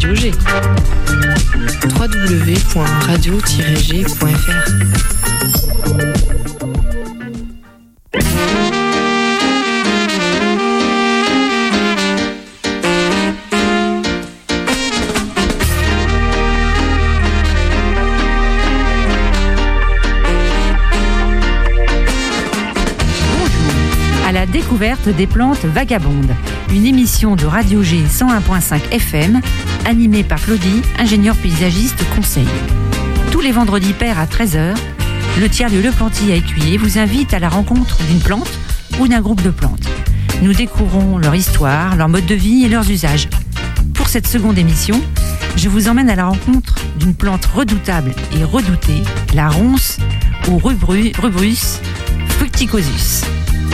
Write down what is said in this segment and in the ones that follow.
Radio G. www.radio-g.fr. Découverte des plantes vagabondes, une émission de Radio G 101.5 FM, animée par Claudie, ingénieure paysagiste conseil. Tous les vendredis pairs à 13h, le tiers-lieu Le Planty à Écuyer vous invite à la rencontre d'une plante ou d'un groupe de plantes. Nous découvrons leur histoire, leur mode de vie et leurs usages. Pour cette seconde émission, je vous emmène à la rencontre d'une plante redoutable et redoutée, la ronce ou Rubus fructicosus.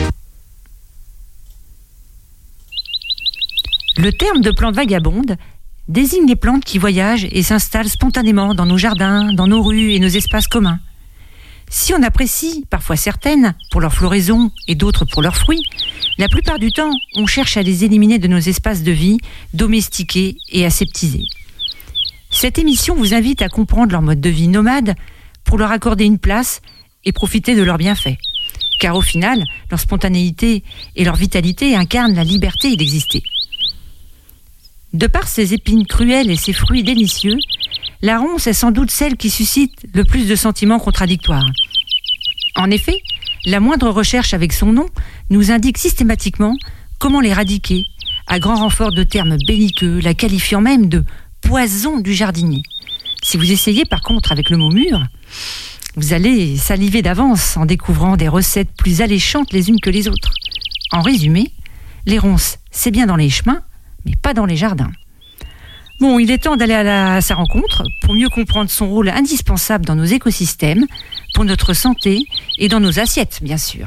Le terme de plante vagabonde désigne les plantes qui voyagent et s'installent spontanément dans nos jardins, dans nos rues et nos espaces communs. Si on apprécie parfois certaines pour leur floraison et d'autres pour leurs fruits, la plupart du temps, on cherche à les éliminer de nos espaces de vie, domestiqués et aseptisés. Cette émission vous invite à comprendre leur mode de vie nomade pour leur accorder une place et profiter de leurs bienfaits. Car au final, leur spontanéité et leur vitalité incarnent la liberté d'exister. De par ses épines cruelles et ses fruits délicieux, la ronce est sans doute celle qui suscite le plus de sentiments contradictoires. En effet, la moindre recherche avec son nom nous indique systématiquement comment l'éradiquer, à grand renfort de termes belliqueux, la qualifiant même de poison du jardinier. Si vous essayez par contre avec le mot mûr, vous allez saliver d'avance en découvrant des recettes plus alléchantes les unes que les autres. En résumé, les ronces, c'est bien dans les chemins, mais pas dans les jardins. Bon, il est temps d'aller à sa rencontre pour mieux comprendre son rôle indispensable dans nos écosystèmes, pour notre santé et dans nos assiettes, bien sûr.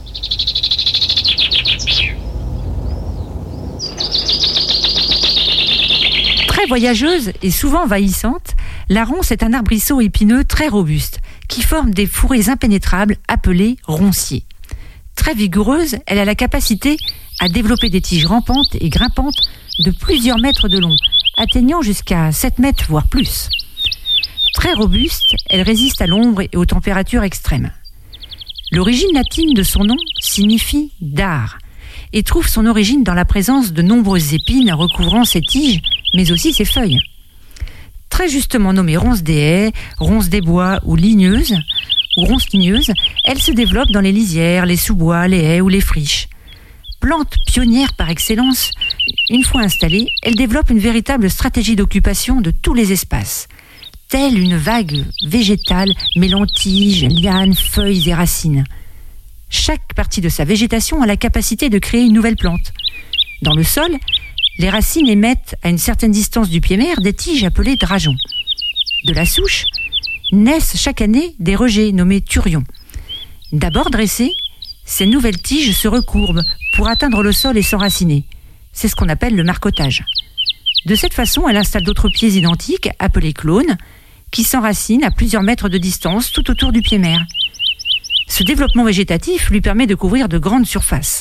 Très voyageuse et souvent envahissante, la ronce est un arbrisseau épineux très robuste qui forme des fourrés impénétrables appelés ronciers. Très vigoureuse, elle a la capacité à développer des tiges rampantes et grimpantes de plusieurs mètres de long, atteignant jusqu'à 7 mètres voire plus. Très robuste, elle résiste à l'ombre et aux températures extrêmes. L'origine latine de son nom signifie dard et trouve son origine dans la présence de nombreuses épines recouvrant ses tiges, mais aussi ses feuilles. Très justement nommée ronce des haies, ronce des bois ou ligneuse, ou ronce ligneuse, elle se développe dans les lisières, les sous-bois, les haies ou les friches. Plante pionnière par excellence, une fois installée, elle développe une véritable stratégie d'occupation de tous les espaces, telle une vague végétale mêlant tiges, lianes, feuilles et racines. Chaque partie de sa végétation a la capacité de créer une nouvelle plante. Dans le sol, les racines émettent à une certaine distance du pied-mère des tiges appelées drageons. De la souche naissent chaque année des rejets nommés turions. D'abord dressées, ces nouvelles tiges se recourbent pour atteindre le sol et s'enraciner. C'est ce qu'on appelle le marcottage. De cette façon, elle installe d'autres pieds identiques, appelés clones, qui s'enracinent à plusieurs mètres de distance tout autour du pied-mère. Ce développement végétatif lui permet de couvrir de grandes surfaces.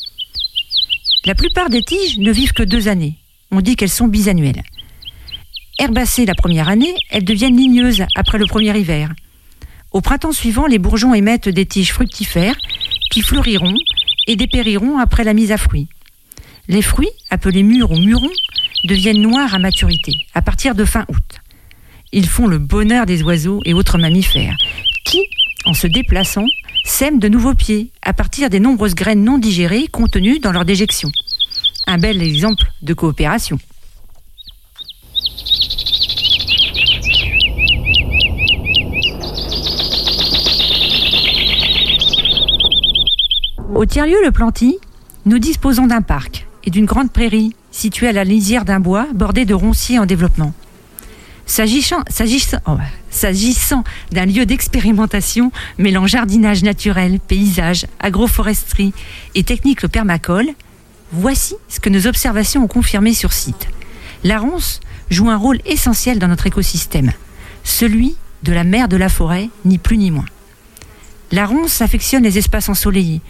La plupart des tiges ne vivent que 2 années. On dit qu'elles sont bisannuelles. Herbacées la première année, elles deviennent ligneuses après le premier hiver. Au printemps suivant, les bourgeons émettent des tiges fructifères qui fleuriront et dépériront après la mise à fruit. Les fruits, appelés mûrs ou mûrons, deviennent noirs à maturité, à partir de fin août. Ils font le bonheur des oiseaux et autres mammifères, qui, en se déplaçant, sèment de nouveaux pieds à partir des nombreuses graines non digérées contenues dans leur déjection. Un bel exemple de coopération. Au tiers-lieu Le Planty, nous disposons d'un parc et d'une grande prairie située à la lisière d'un bois bordé de ronciers en développement. S'agissant d'un lieu d'expérimentation mêlant jardinage naturel, paysage, agroforesterie et technique permacole, voici ce que nos observations ont confirmé sur site. La ronce joue un rôle essentiel dans notre écosystème, celui de la mère de la forêt, ni plus ni moins. La ronce affectionne les espaces ensoleillés.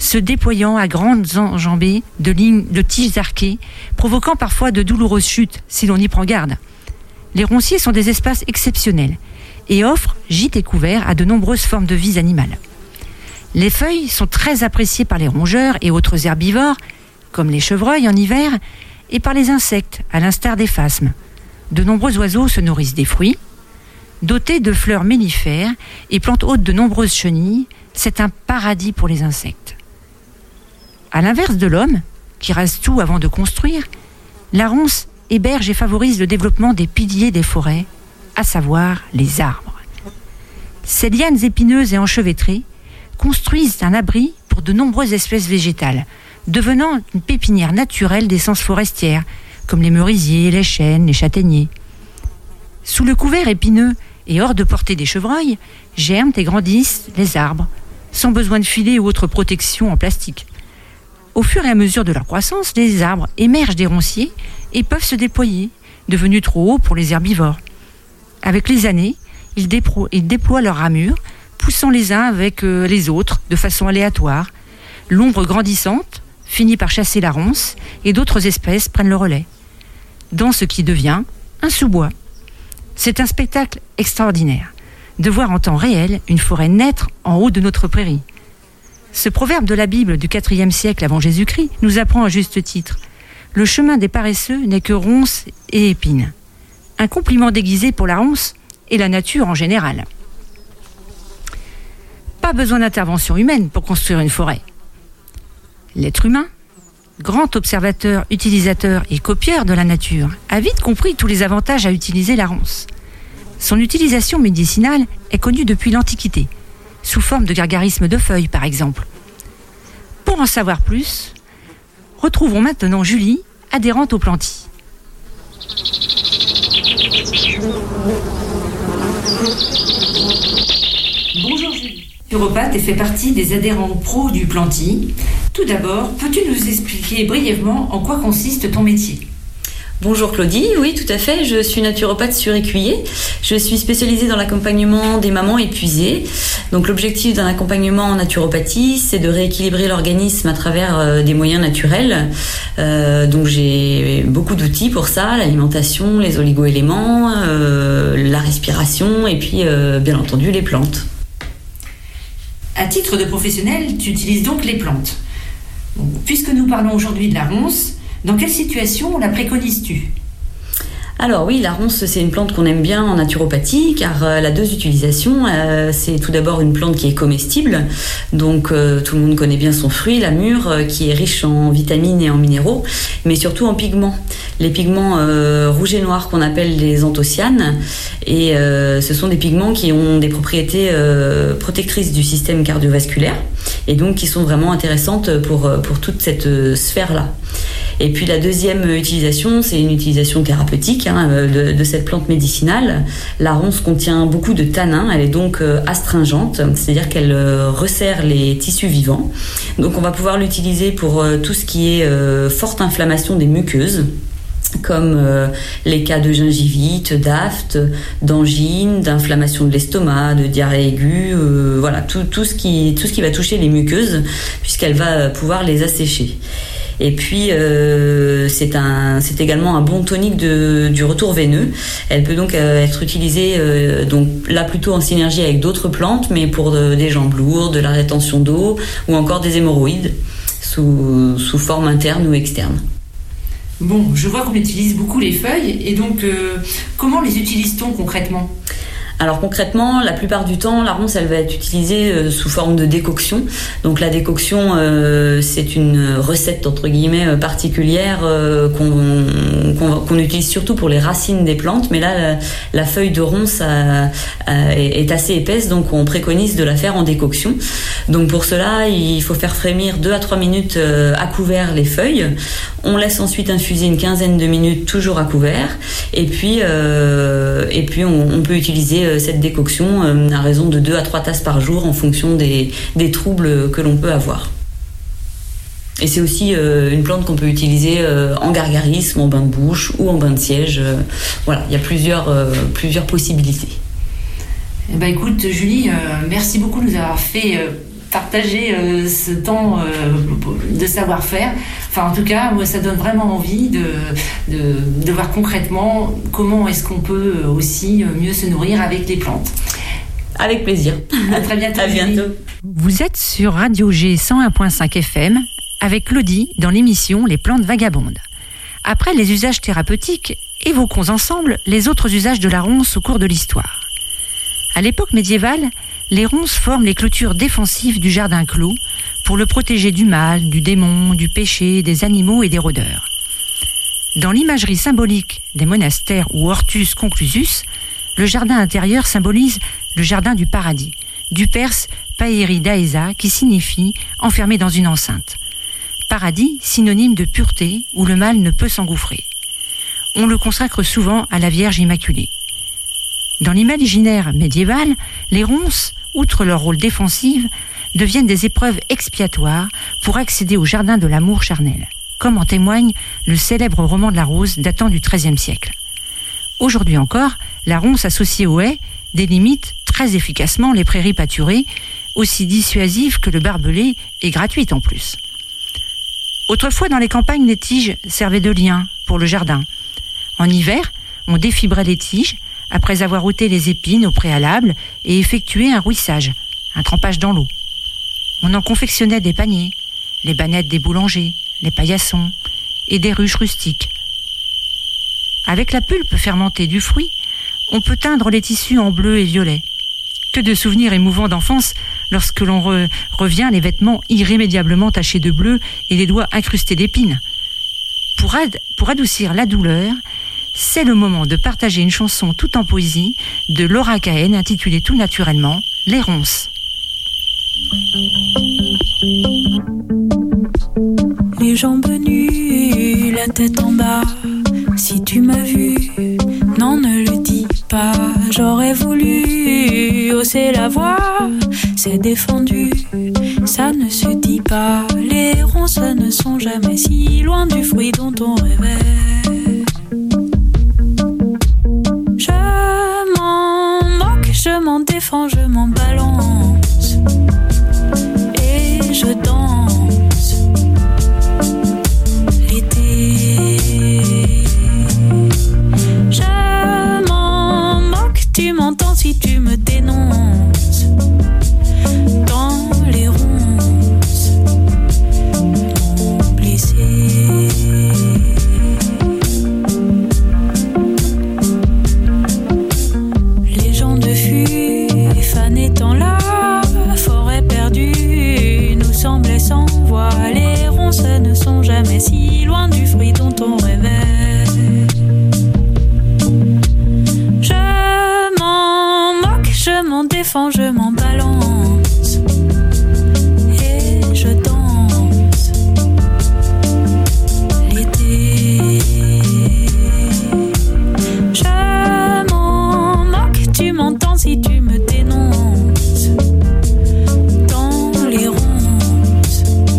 se déployant à grandes enjambées de lignes de tiges arquées, provoquant parfois de douloureuses chutes si l'on y prend garde. Les ronciers sont des espaces exceptionnels et offrent gîtes et couverts à de nombreuses formes de vie animales. Les feuilles sont très appréciées par les rongeurs et autres herbivores, comme les chevreuils en hiver, et par les insectes, à l'instar des phasmes. De nombreux oiseaux se nourrissent des fruits. Dotés de fleurs mellifères et plantes hôtes de nombreuses chenilles, c'est un paradis pour les insectes. À l'inverse de l'homme, qui rase tout avant de construire, la ronce héberge et favorise le développement des piliers des forêts, à savoir les arbres. Ces lianes épineuses et enchevêtrées construisent un abri pour de nombreuses espèces végétales, devenant une pépinière naturelle d'essences forestières, comme les merisiers, les chênes, les châtaigniers. Sous le couvert épineux et hors de portée des chevreuils, germent et grandissent les arbres, sans besoin de filets ou autres protections en plastique. Au fur et à mesure de leur croissance, les arbres émergent des ronciers et peuvent se déployer, devenus trop hauts pour les herbivores. Avec les années, ils déploient leurs ramures, poussant les uns avec les autres de façon aléatoire. L'ombre grandissante finit par chasser la ronce et d'autres espèces prennent le relais, dans ce qui devient un sous-bois. C'est un spectacle extraordinaire de voir en temps réel une forêt naître en haut de notre prairie. Ce proverbe de la Bible du IVe siècle avant Jésus-Christ nous apprend à juste titre: le chemin des paresseux n'est que ronces et épines. Un compliment déguisé pour la ronce et la nature en général. Pas besoin d'intervention humaine pour construire une forêt. L'être humain, grand observateur, utilisateur et copieur de la nature, a vite compris tous les avantages à utiliser la ronce. Son utilisation médicinale est connue depuis l'Antiquité, sous forme de gargarisme de feuilles par exemple. Pour en savoir plus, retrouvons maintenant Julie, adhérente au Planty. Bonjour Julie. Naturopathe et fait partie des adhérents pro du Planty. Tout d'abord, peux-tu nous expliquer brièvement en quoi consiste ton métier ? Bonjour Claudie, oui tout à fait, je suis naturopathe sur Écuyer. Je suis spécialisée dans l'accompagnement des mamans épuisées. Donc l'objectif d'un accompagnement en naturopathie, c'est de rééquilibrer l'organisme à travers des moyens naturels. Donc j'ai beaucoup d'outils pour ça, l'alimentation, les oligo-éléments, la respiration et puis bien entendu les plantes. À titre de professionnel, tu utilises donc les plantes. Bon, puisque nous parlons aujourd'hui de la ronce, dans quelle situation la préconises-tu ? Alors oui, la ronce, c'est une plante qu'on aime bien en naturopathie car elle a deux utilisations. C'est tout d'abord une plante qui est comestible, donc tout le monde connaît bien son fruit, la mûre, qui est riche en vitamines et en minéraux, mais surtout en pigments. Les pigments rouges et noirs qu'on appelle les anthocyanes, et ce sont des pigments qui ont des propriétés protectrices du système cardiovasculaire et donc qui sont vraiment intéressantes pour toute cette sphère-là. Et puis la deuxième utilisation, c'est une utilisation thérapeutique de cette plante médicinale. La ronce contient beaucoup de tanins, elle est donc astringente, c'est-à-dire qu'elle resserre les tissus vivants. Donc on va pouvoir l'utiliser pour tout ce qui est forte inflammation des muqueuses, comme les cas de gingivite, d'aphte, d'angine, d'inflammation de l'estomac, de diarrhée aiguë, voilà, tout ce qui va toucher les muqueuses, puisqu'elle va pouvoir les assécher. Et puis c'est également un bon tonique du retour veineux. Elle peut donc être utilisée donc là plutôt en synergie avec d'autres plantes, mais pour des jambes lourdes, de la rétention d'eau ou encore des hémorroïdes sous forme interne ou externe. Bon, je vois qu'on utilise beaucoup les feuilles, et donc comment les utilise-t-on concrètement ? Alors concrètement, la plupart du temps, la ronce, elle va être utilisée sous forme de décoction. Donc la décoction, c'est une recette entre guillemets particulière qu'on utilise surtout pour les racines des plantes. Mais là, la feuille de ronce est assez épaisse, donc on préconise de la faire en décoction. Donc pour cela, il faut faire frémir 2 à 3 minutes à couvert les feuilles. On laisse ensuite infuser une quinzaine de minutes toujours à couvert. Et puis on peut utiliser cette décoction à raison de 2 à 3 tasses par jour en fonction des troubles que l'on peut avoir. Et c'est aussi une plante qu'on peut utiliser en gargarisme, en bain de bouche ou en bain de siège. Voilà, il y a plusieurs possibilités. Eh ben écoute Julie, merci beaucoup de nous avoir fait partager ce temps de savoir-faire. Enfin, en tout cas, moi, ça donne vraiment envie de voir concrètement comment est-ce qu'on peut aussi mieux se nourrir avec les plantes. Avec plaisir. À très bientôt. À bientôt. Vous êtes sur Radio G 101.5 FM avec Claudie dans l'émission Les plantes vagabondes. Après les usages thérapeutiques, évoquons ensemble les autres usages de la ronce au cours de l'histoire. À l'époque médiévale, les ronces forment les clôtures défensives du jardin clos pour le protéger du mal, du démon, du péché, des animaux et des rôdeurs. Dans l'imagerie symbolique des monastères ou Hortus conclusus, le jardin intérieur symbolise le jardin du paradis, du perse Paeri Daesa qui signifie enfermé dans une enceinte. Paradis, synonyme de pureté où le mal ne peut s'engouffrer. On le consacre souvent à la Vierge Immaculée. Dans l'imaginaire médiéval, les ronces, outre leur rôle défensif, deviennent des épreuves expiatoires pour accéder au jardin de l'amour charnel, comme en témoigne le célèbre roman de la rose datant du XIIIe siècle. Aujourd'hui encore, la ronce associée au haies délimite très efficacement les prairies pâturées, aussi dissuasives que le barbelé et gratuites en plus. Autrefois, dans les campagnes, les tiges servaient de lien pour le jardin. En hiver, on défibrait les tiges après avoir ôté les épines au préalable et effectué un rouissage, un trempage dans l'eau. On en confectionnait des paniers, les bannettes des boulangers, les paillassons et des ruches rustiques. Avec la pulpe fermentée du fruit, on peut teindre les tissus en bleu et violet. Que de souvenirs émouvants d'enfance lorsque l'on revient les vêtements irrémédiablement tachés de bleu et les doigts incrustés d'épines. Pour adoucir la douleur, c'est le moment de partager une chanson toute en poésie de Laura Cahen intitulée tout naturellement « Les ronces ». Les jambes nues, la tête en bas, si tu m'as vu, non ne le dis pas. J'aurais voulu hausser la voix, c'est défendu, ça ne se dit pas. Les ronces ne sont jamais si loin du fruit dont on rêvait. Je m'en moque, je m'en défends, je m'en balance et je danse l'été. Je m'en moque, tu m'entends si tu me dénonces. Dans les ronces m'ont blessé. Les gens de fût, fan étant là, forêt perdue nous semblait sans voix. Les ronces ne sont jamais si loin du fruit dont on rêvait. Je m'en moque, je m'en défends, je m'en balance et je danse l'été. Je m'en moque, tu m'entends si tu me dénonces. Dans les ronces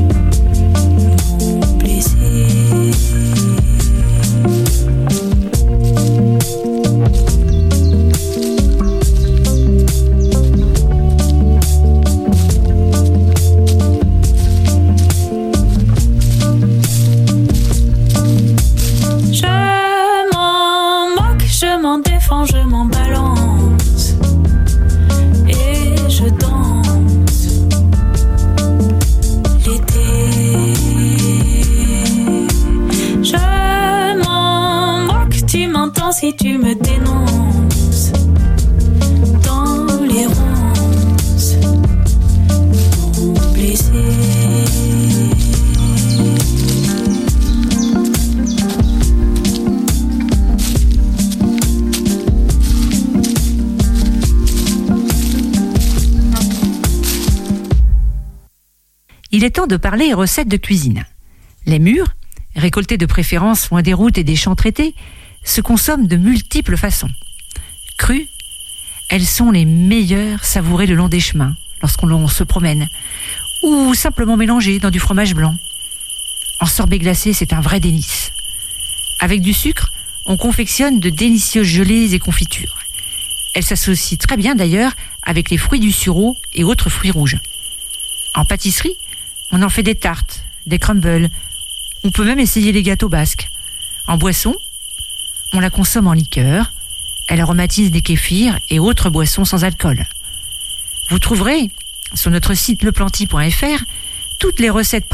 m'ont blessé. Je m'en moque, je m'en défends, je m'en balance et je danse l'été. Je m'en moque, tu m'entends si tu me dénonces. Dans les ronces m'ont blessé. Il est temps de parler recettes de cuisine. Les mûres, récoltées de préférence loin des routes et des champs traités, se consomment de multiples façons. Crues, elles sont les meilleures savourées le long des chemins, lorsqu'on se promène, ou simplement mélangées dans du fromage blanc. En sorbet glacé, c'est un vrai délice. Avec du sucre, on confectionne de délicieuses gelées et confitures. Elles s'associent très bien d'ailleurs avec les fruits du sureau et autres fruits rouges. En pâtisserie, on en fait des tartes, des crumbles. On peut même essayer les gâteaux basques. En boisson, on la consomme en liqueur. Elle aromatise des kéfirs et autres boissons sans alcool. Vous trouverez sur notre site leplanty.fr toutes les recettes